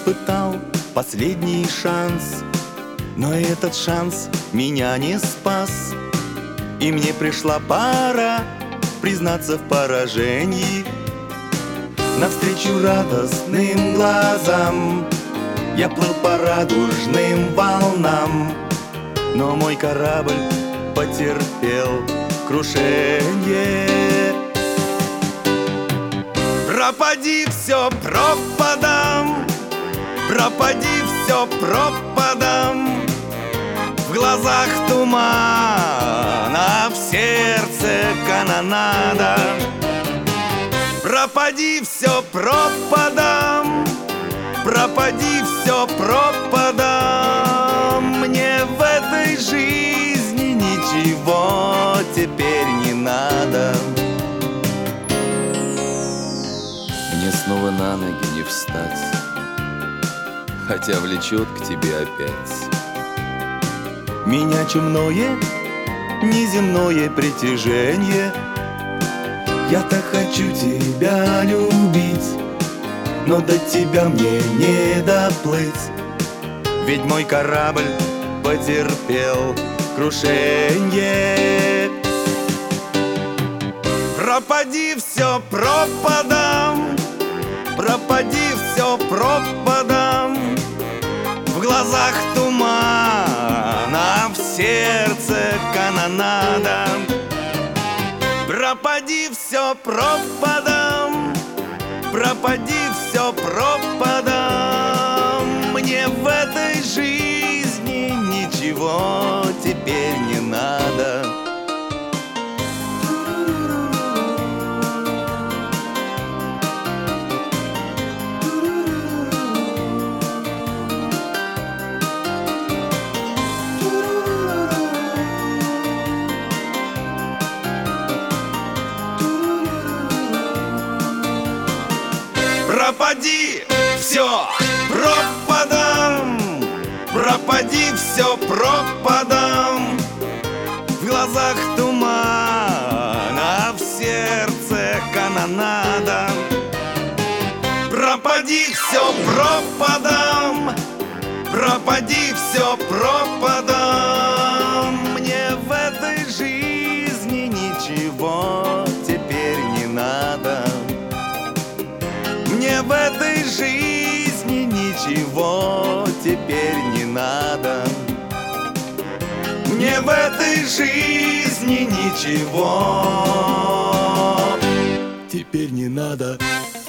испытал последний шанс, но этот шанс меня не спас, и мне пришла пора признаться в поражении. Навстречу радостным глазам я плыл по радужным волнам, но мой корабль потерпел крушение. Пропади все пропадам, пропади все пропадам. В глазах туман, а в сердце канонада. Пропади все пропадам, пропади все пропадам. Мне в этой жизни ничего теперь не надо. Мне снова на ноги не встать, хотя влечет к тебе опять. Меня чумное, неземное притяжение. Я так хочу тебя любить, но до тебя мне не доплыть, ведь мой корабль потерпел крушение. Пропади все пропадам, пропади все пропадам. В глазах туман, а в сердце канонада. Пропади все пропадам, пропади все пропадам. Мне в этой жизни ничего теперь не надо. Пропади все пропадам, пропади все пропадам. В глазах туман, а в сердце канонада. Пропади все пропадам, пропади все пропадам. Мне в этой жизни ничего теперь не надо. Мне в этой жизни ничего теперь не надо. Мне в этой жизни ничего теперь не надо.